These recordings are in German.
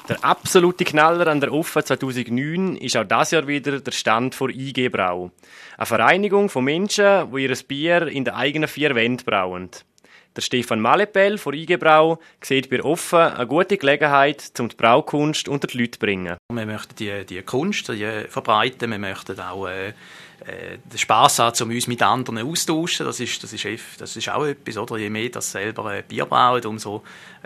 Der absolute Knaller an der Offa 2009 ist auch dieses Jahr wieder der Stand vor IG Brau. Eine Vereinigung von Menschen, die ihr Bier in den eigenen 4 Wänden brauen. Der Stefan Malepel von IG Brau sieht bei Offa eine gute Gelegenheit, um die Braukunst unter die Leute zu bringen. Wir möchten die Kunst verbreiten, wir möchten auch den Spass haben, um uns mit anderen austauschen. Das ist auch etwas, oder? Je mehr das selber Bier brauen, umso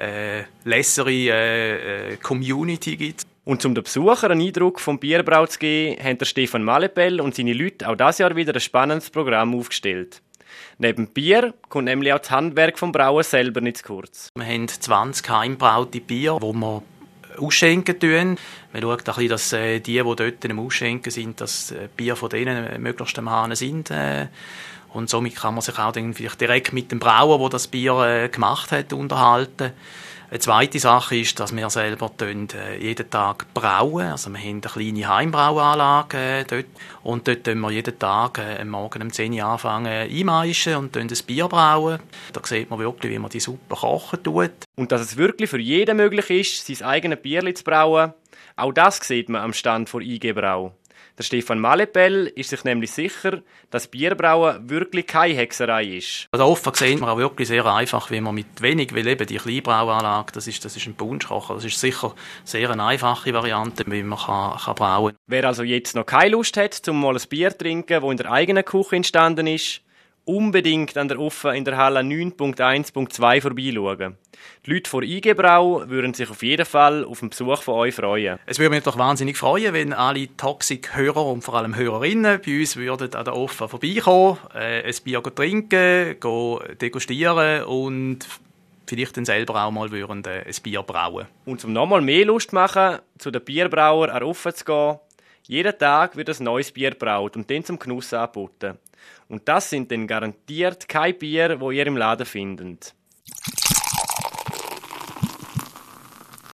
lässere Community gibt. Und um den Besuchern einen Eindruck vom Bierbrau zu geben, haben der Stefan Malepel und seine Leute auch dieses Jahr wieder ein spannendes Programm aufgestellt. Neben Bier kommt nämlich auch das Handwerk vom Brauen selber nicht zu kurz. Wir haben 20 heimgebraute Bier, die wir ausschenken tun. Man schaut ein bisschen, dass die dort am Ausschenken sind, dass Bier von denen möglichst am Hahn sind. Und somit kann man sich auch dann vielleicht direkt mit dem Brauer, der das Bier gemacht hat, unterhalten. Eine zweite Sache ist, dass wir selber jeden Tag brauen. Also wir haben eine kleine Heimbrauanlage dort. Und dort tun wir jeden Tag am Morgen um 10 Uhr anfangen einmeischen und ein Bier brauen. Da sieht man wirklich, wie man die Suppe kochen tut. Und dass es wirklich für jeden möglich ist, sein eigenes Bierli zu brauen, auch das sieht man am Stand von IG Brau. Der Stefan Malepel ist sich nämlich sicher, dass Bierbrauen wirklich keine Hexerei ist. Also offen sehen wir auch wirklich sehr einfach, wie man mit wenig, weil eben die Kleinbrauanlage, das ist ein Punschkocher. Das ist sicher sehr eine einfache Variante, wie man kann brauen. Wer also jetzt noch keine Lust hat, zum mal ein Bier zu trinken, das in der eigenen Küche entstanden ist, unbedingt an der Offa in der Halle 9.1.2 vorbeischauen. Die Leute von IG Brau würden sich auf jeden Fall auf den Besuch von euch freuen. Es würde mich doch wahnsinnig freuen, wenn alle Toxic-Hörer und vor allem Hörerinnen bei uns würden an der Offa vorbeikommen, ein Bier trinken, degustieren und vielleicht dann selber auch mal ein Bier brauen. Und um nochmal mehr Lust zu machen, zu den Bierbrauern an der Offa zu gehen, jeden Tag wird ein neues Bier braut und dann zum Genuss angeboten. Und das sind dann garantiert keine Bier, die ihr im Laden findet.